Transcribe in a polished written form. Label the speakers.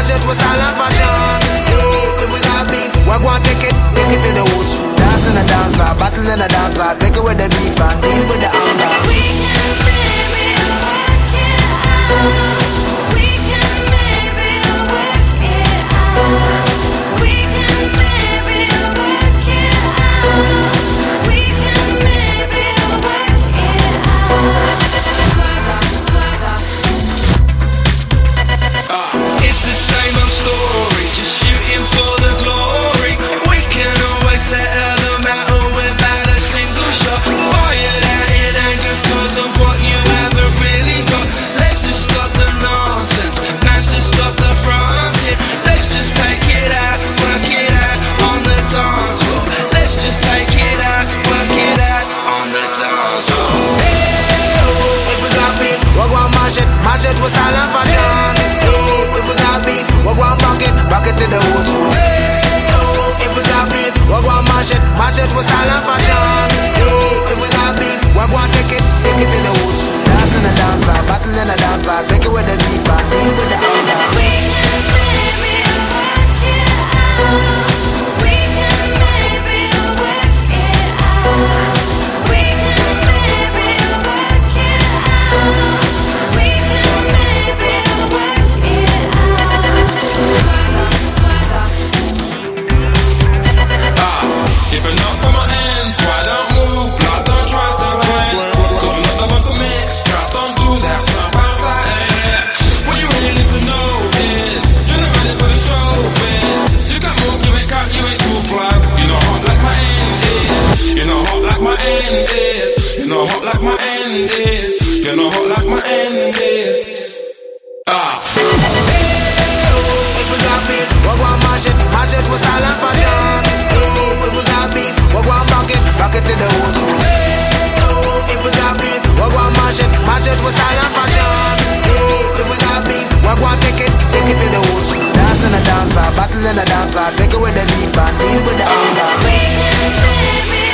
Speaker 1: mash it with style and fashion. If we got beef, we're gonna take it to the old school. Dance in a dancer, battle in a dancer, take it with the beef and deal with the anger.
Speaker 2: We can maybe work it out. We can maybe work it out. We can maybe work it out. We can maybe work it out.
Speaker 3: It's the same old story, just shooting for the glory. We can always settle the matter without a single shot. Fired out in anger cause of what you haven't really got. Let's just stop the nonsense, let's just stop the fronting. Let's just take it out, work it out on the dance floor. Let's just take it out, work it out on the dance floor.
Speaker 1: If we got beef, we're gonna mash it with style and fashion. If we got beef, we're gonna back it to the old school. If we got beef, we're gonna mash it with style and fashion. If we got beef, we're gonna take it to the old school. Dance in a dancer, battle in a dancer, take it with the beef and deal with the anger.
Speaker 2: We can maybe work it out. We can maybe work it out. We can maybe work it out. We can maybe work it out. Swagger.
Speaker 4: If enough for my ends, why don't move? Blood, don't try to blend. Cause none of us are mixed. Trust, don't do that. Stop outside. What you really need to know is you're not ready for the show, biz. You got move, you ain't cut, you ain't smooth, blood. You know hot like my end is. You know hot like my end is. You know hot like my end is. You know hot like my end is.
Speaker 1: If we got beef, we're gonna mash it with style and fashion. If we got beef, we're gonna back it to the old school. If we got beef, we're gonna mash it with style and fashion. If we got beef, we're gonna take it to the old school. Dance in a dancer, battle in a dancer, take it with the beef and deal with the anger.
Speaker 2: We can maybe